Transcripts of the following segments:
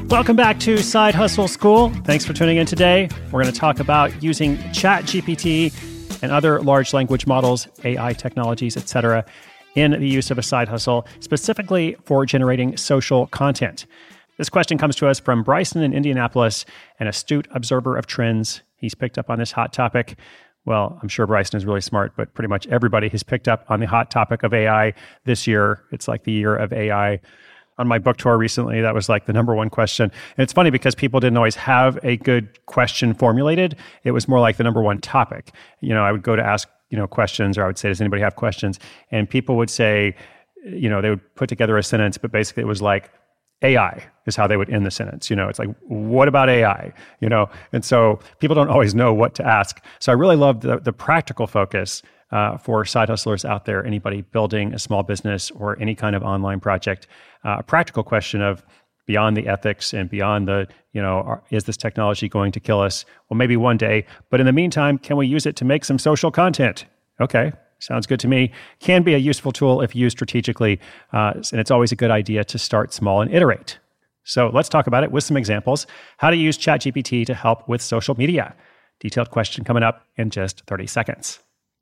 Welcome back to Side Hustle School. Thanks for tuning in today. We're going to talk about using ChatGPT and other large language models, AI technologies, etc., in the use of a side hustle, specifically for generating social content. This question comes to us from Bryson in Indianapolis, an astute observer of trends. He's picked up on this hot topic. Well, I'm sure Bryson is really smart, but pretty much everybody has picked up on the hot topic of AI this year. It's like the year of AI. On my book tour recently, that was like the number one question. And it's funny because people didn't always have a good question formulated. It was more like the number one topic. You know, I would go to ask, questions, or I would say, does anybody have questions? And people would say, they would put together a sentence, but basically it was like, AI is how they would end the sentence. It's like, what about AI? And so people don't always know what to ask. So I really love the practical focus for side hustlers out there, anybody building a small business or any kind of online project. A practical question of beyond the ethics and beyond the, is this technology going to kill us? Well, maybe one day, but in the meantime, can we use it to make some social content? Okay. Sounds good to me. Can be a useful tool if used strategically, and it's always a good idea to start small and iterate. So let's talk about it with some examples. How to use ChatGPT to help with social media. Detailed question coming up in just 30 seconds.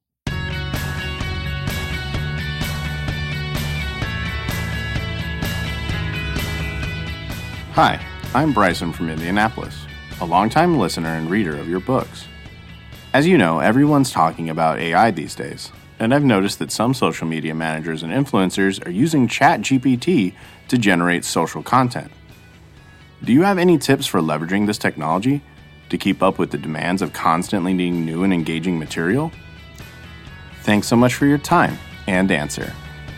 Hi, I'm Bryson from Indianapolis, a longtime listener and reader of your books. As you know, everyone's talking about AI these days, and I've noticed that some social media managers and influencers are using ChatGPT to generate social content. Do you have any tips for leveraging this technology to keep up with the demands of constantly needing new and engaging material? Thanks so much for your time and answer.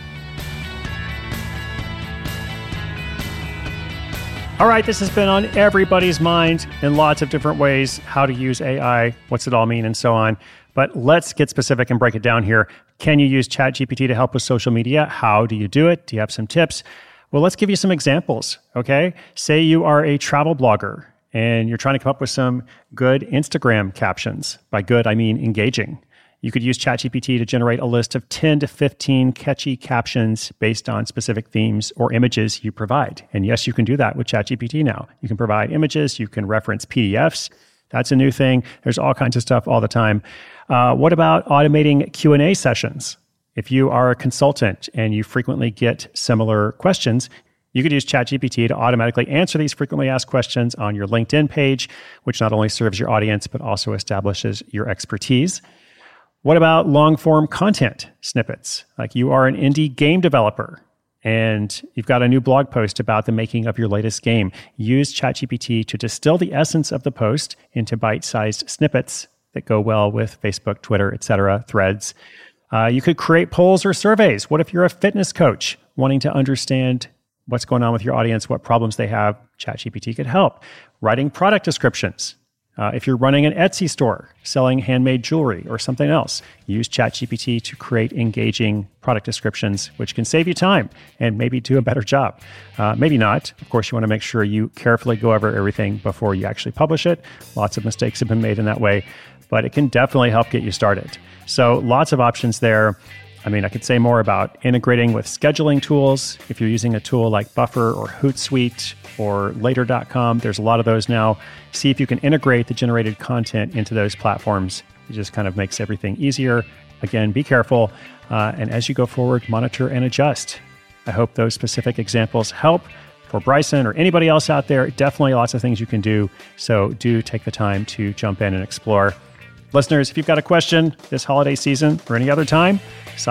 All right, this has been on everybody's mind in lots of different ways, how to use AI, what's it all mean, and so on. But let's get specific and break it down here. Can you use ChatGPT to help with social media? How do you do it? Do you have some tips? Well, let's give you some examples, okay? Say you are a travel blogger and you're trying to come up with some good Instagram captions. By good, I mean engaging. You could use ChatGPT to generate a list of 10 to 15 catchy captions based on specific themes or images you provide. And yes, you can do that with ChatGPT now. You can provide images, you can reference PDFs. That's a new thing. There's all kinds of stuff all the time. What about automating Q&A sessions? If you are a consultant and you frequently get similar questions, you could use ChatGPT to automatically answer these frequently asked questions on your LinkedIn page, which not only serves your audience, but also establishes your expertise. What about long-form content snippets? Like you are an indie game developer and you've got a new blog post about the making of your latest game. Use ChatGPT to distill the essence of the post into bite-sized snippets that go well with Facebook, Twitter, etc., threads. You could create polls or surveys. What if you're a fitness coach wanting to understand what's going on with your audience, what problems they have? ChatGPT could help. Writing product descriptions. If you're running an Etsy store, selling handmade jewelry or something else, use ChatGPT to create engaging product descriptions, which can save you time and maybe do a better job. Maybe not. Of course, you want to make sure you carefully go over everything before you actually publish it. Lots of mistakes have been made in that way, but it can definitely help get you started. So lots of options there. I mean, I could say more about integrating with scheduling tools. If you're using a tool like Buffer or Hootsuite or Later.com, there's a lot of those now. See if you can integrate the generated content into those platforms. It just kind of makes everything easier. Again, be careful. And as you go forward, monitor and adjust. I hope those specific examples help. For Bryson or anybody else out there, definitely lots of things you can do. So do take the time to jump in and explore. Listeners, if you've got a question this holiday season or any other time,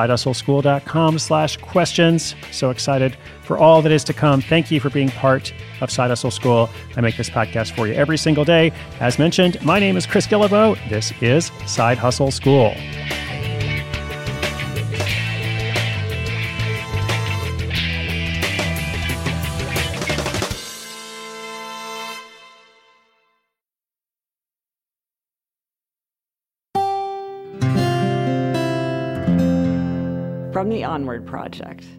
sidehustleschool.com/questions. So excited for all that is to come. Thank you for being part of Side Hustle School. I make this podcast for you every single day. As mentioned, my name is Chris Guillebeau. This is Side Hustle School. From the Onward Project.